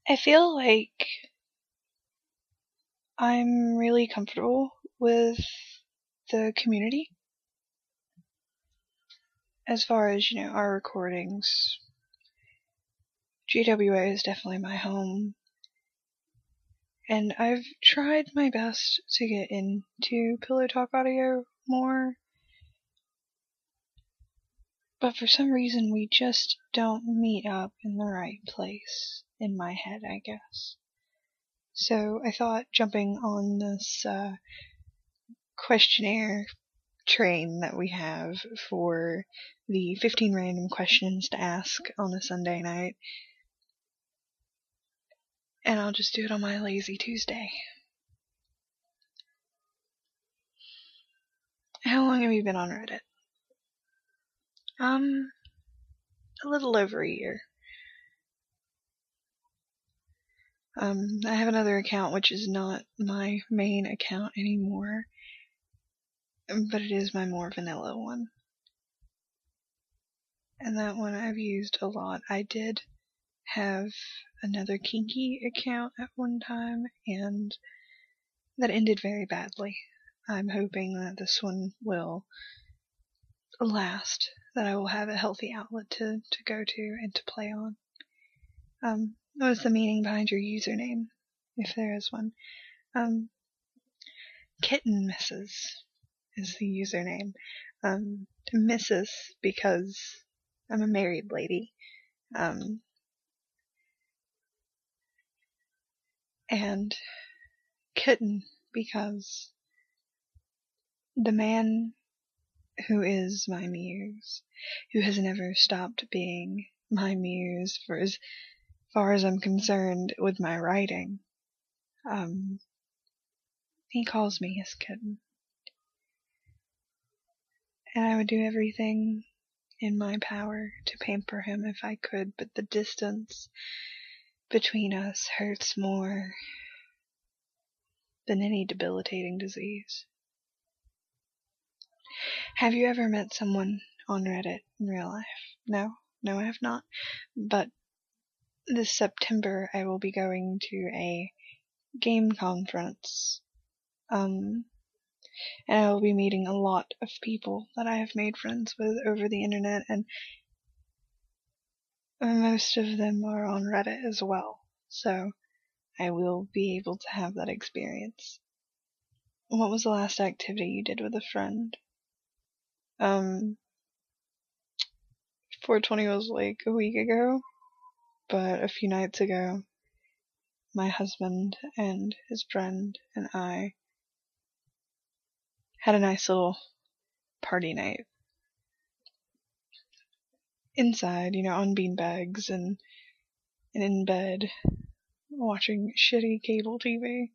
I feel like I'm really comfortable with the community. As far as, our recordings, GWA is definitely my home. And I've tried my best to get into Pillow Talk Audio more. But for some reason we just don't meet up in the right place, in my head, I guess. So I thought jumping on this questionnaire train that we have for the 15 random questions to ask on a Sunday night, and I'll just do it on my lazy Tuesday. How long have you been on Reddit? A little over a year. I have another account which is not my main account anymore, but it is my more vanilla one. And that one I've used a lot. I did have another kinky account at one time, and that ended very badly. I'm hoping that this one will last, that I will have a healthy outlet to go to and to play on. What is the meaning behind your username, if there is one? Kitten Mrs. is the username. Mrs. because I'm a married lady. And Kitten because the man who is my muse, who has never stopped being my muse for as far as I'm concerned with my writing, he calls me his kitten. And I would do everything in my power to pamper him if I could, but the distance between us hurts more than any debilitating disease. Have you ever met someone on Reddit in real life? No, I have not. But this September I will be going to a game conference. And I will be meeting a lot of people that I have made friends with over the internet, and most of them are on Reddit as well. So I will be able to have that experience. What was the last activity you did with a friend? 420 was like a week ago, but a few nights ago, my husband and his friend and I had a nice little party night. Inside, on beanbags and in bed, watching shitty cable TV.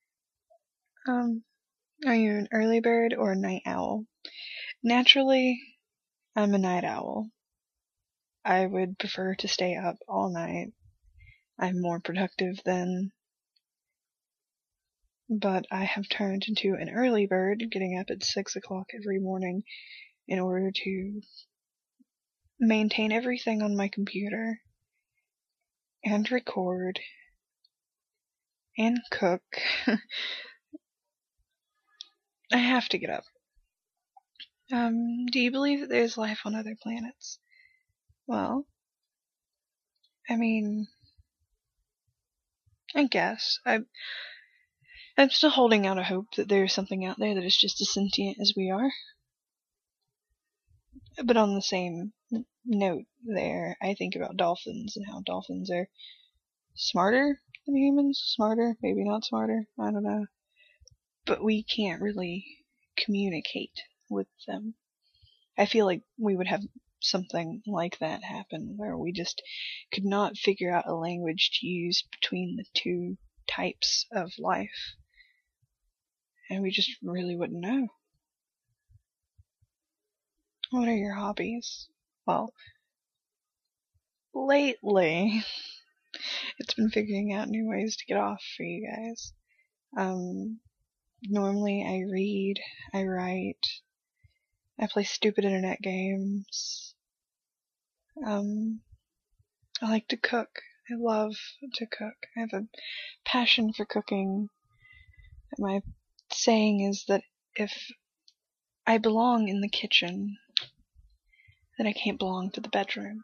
Are you an early bird or a night owl? Naturally, I'm a night owl. I would prefer to stay up all night. I'm more productive then. But I have turned into an early bird, getting up at 6 o'clock every morning in order to maintain everything on my computer and record and cook. I have to get up. Do you believe that there's life on other planets? Well, I mean, I guess. I'm still holding out a hope that there's something out there that is just as sentient as we are. But on the same note there, I think about dolphins and how dolphins are smarter than humans. Smarter, maybe not smarter, I don't know. But we can't really communicate with them. I feel like we would have something like that happen, where we just could not figure out a language to use between the two types of life. And we just really wouldn't know. What are your hobbies? Well, lately, it's been figuring out new ways to get off for you guys. Normally I read, I write, I play stupid internet games. I like to cook. I love to cook. I have a passion for cooking. My saying is that if I belong in the kitchen, then I can't belong to the bedroom.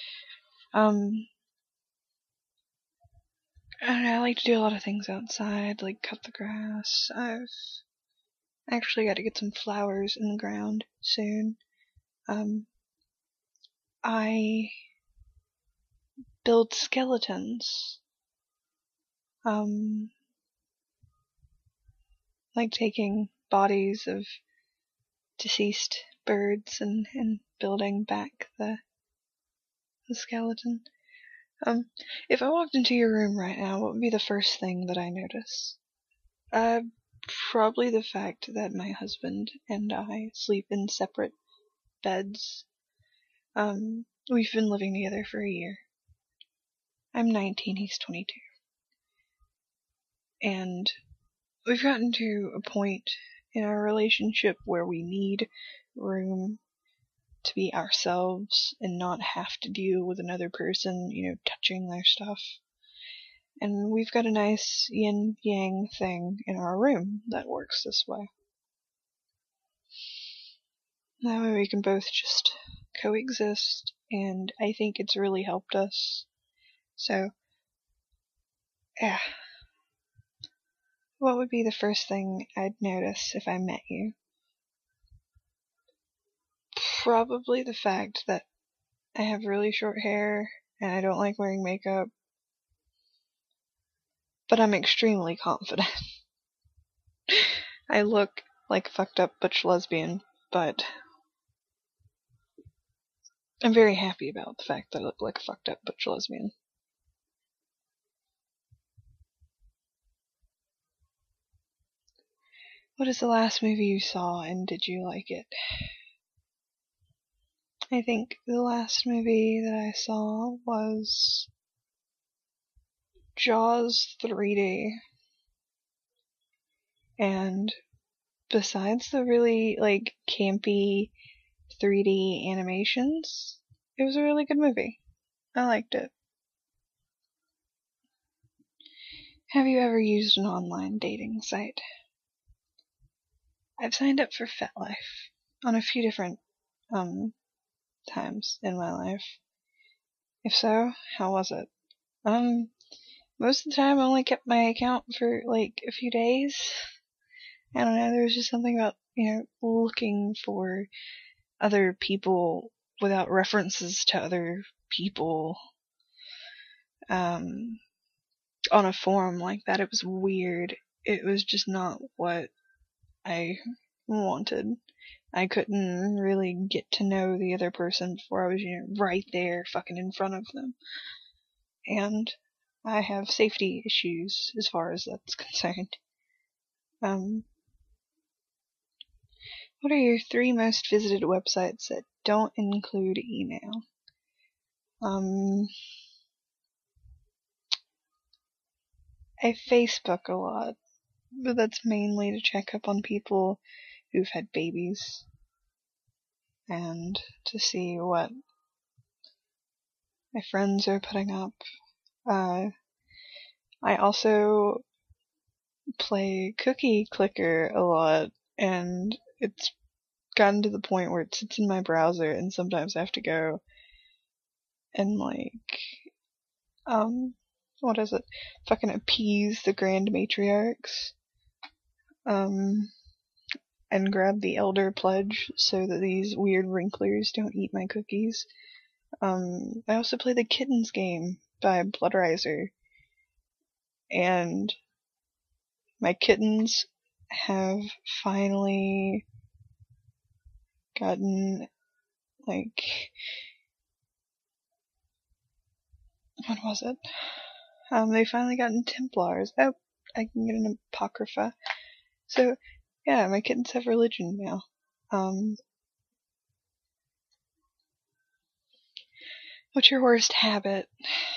I like to do a lot of things outside, like cut the grass. I've actually got to get some flowers in the ground soon. I build skeletons. Like taking bodies of deceased birds and building back the skeleton. If I walked into your room right now, what would be the first thing that I notice? Probably the fact that my husband and I sleep in separate beds. We've been living together for a year. I'm 19, he's 22. And we've gotten to a point in our relationship where we need room to be ourselves and not have to deal with another person, touching their stuff. And we've got a nice yin-yang thing in our room that works this way. That way we can both just coexist, and I think it's really helped us. So, yeah. What would be the first thing I'd notice if I met you? Probably the fact that I have really short hair and I don't like wearing makeup. But I'm extremely confident. I look like a fucked up butch lesbian, but I'm very happy about the fact that I look like a fucked up butch lesbian. What is the last movie you saw, and did you like it? I think the last movie that I saw was Jaws 3D. And besides the really, campy 3D animations, it was a really good movie. I liked it. Have you ever used an online dating site? I've signed up for FetLife on a few different, times in my life. If so, how was it? Most of the time I only kept my account for, a few days. I don't know, there was just something about, looking for other people without references to other people, on a forum like that. It was weird. It was just not what I wanted. I couldn't really get to know the other person before I was, right there fucking in front of them. And I have safety issues as far as that's concerned. What are your 3 most visited websites that don't include email? I Facebook a lot, but that's mainly to check up on people who've had babies and to see what my friends are putting up. I also play Cookie Clicker a lot, and it's gotten to the point where it sits in my browser, and sometimes I have to go and fucking appease the Grand Matriarchs, and grab the Elder Pledge so that these weird wrinklers don't eat my cookies. I also play the Kittens game by Bloodriser, and my kittens have finally gotten, what was it? They finally gotten Templars. Oh, I can get an Apocrypha. So, yeah, my kittens have religion now. What's your worst habit?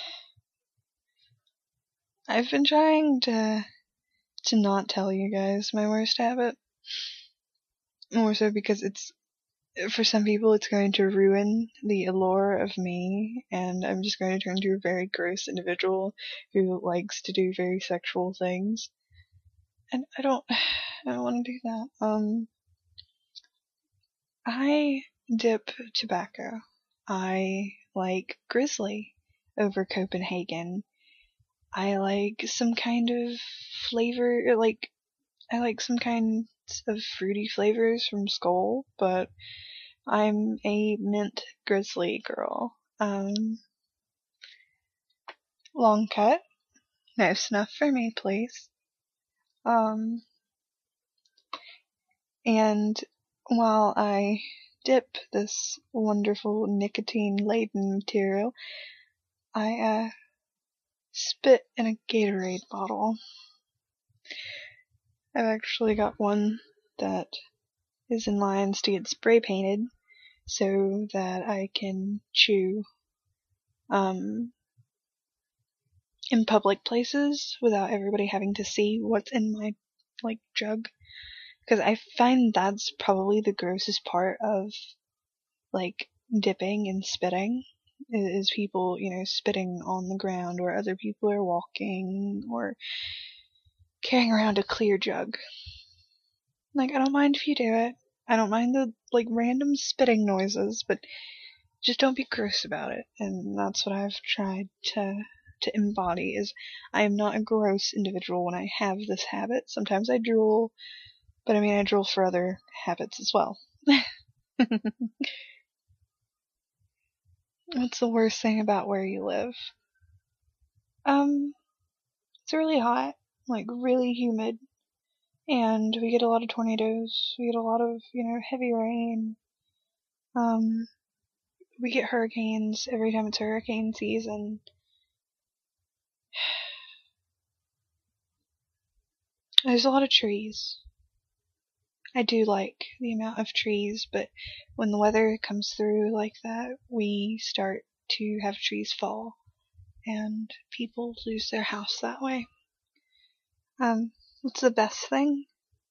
I've been trying to not tell you guys my worst habit. More so because it's for some people it's going to ruin the allure of me, and I'm just going to turn into a very gross individual who likes to do very sexual things. And I don't want to do that. I dip tobacco. I like Grizzly over Copenhagen. I like some kind of flavor, I like some kinds of fruity flavors from Skoal, but I'm a mint Grizzly girl. Long cut, no snuff for me, please. And while I dip this wonderful nicotine-laden material, I spit in a Gatorade bottle. I've actually got one that is in lines to get spray painted so that I can chew in public places without everybody having to see what's in my jug, because I find that's probably the grossest part of dipping and spitting is people, spitting on the ground where other people are walking or carrying around a clear jug. I don't mind if you do it. I don't mind the random spitting noises, but just don't be gross about it. And that's what I've tried to embody, is I am not a gross individual when I have this habit. Sometimes I drool, but I drool for other habits as well. What's the worst thing about where you live? It's really hot, really humid, and we get a lot of tornadoes. We get a lot of, heavy rain. We get hurricanes every time it's hurricane season. There's a lot of trees. I do like the amount of trees, but when the weather comes through like that, we start to have trees fall, and people lose their house that way. What's the best thing?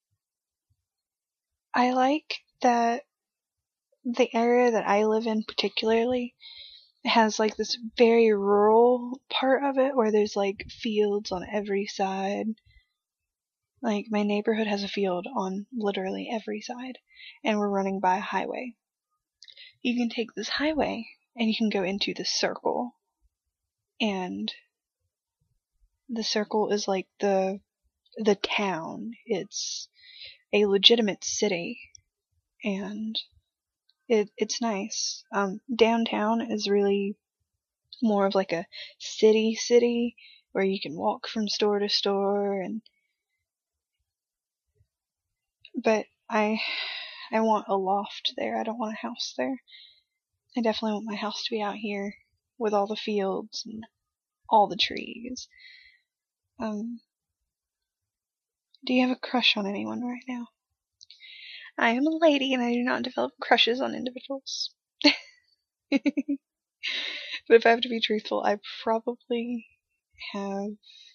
I like that the area that I live in particularly has this very rural part of it where there's fields on every side. My neighborhood has a field on literally every side, and we're running by a highway. You can take this highway and you can go into the circle, and the circle is the town. It's a legitimate city, and it's nice. Downtown is really more of a city where you can walk from store to store, but I want a loft there. I don't want a house there. I definitely want my house to be out here with all the fields and all the trees. Do you have a crush on anyone right now? I am a lady and I do not develop crushes on individuals. But if I have to be truthful, I probably have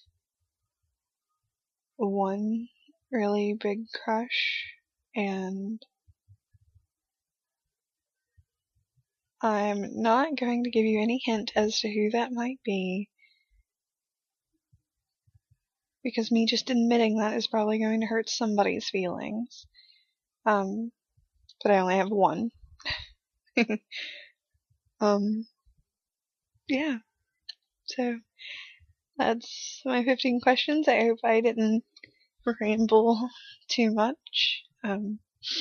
one really big crush, and I'm not going to give you any hint as to who that might be, because me just admitting that is probably going to hurt somebody's feelings. But I only have one. Yeah. So, that's my 15 questions. I hope I didn't ramble too much. I'm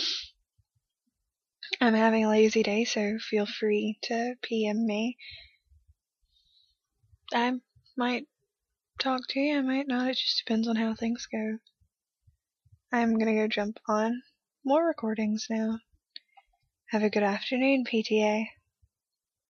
having a lazy day, so feel free to PM me. I might talk to you, I might not, it just depends on how things go. I'm gonna go jump on more recordings now. Have a good afternoon, PTA.